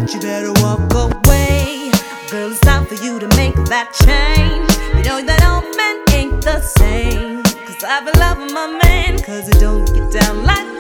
you better walk away. Girl, it's time for you to make that change. You know that all men ain't the same. Cause I've been loving my man, cause it don't get down like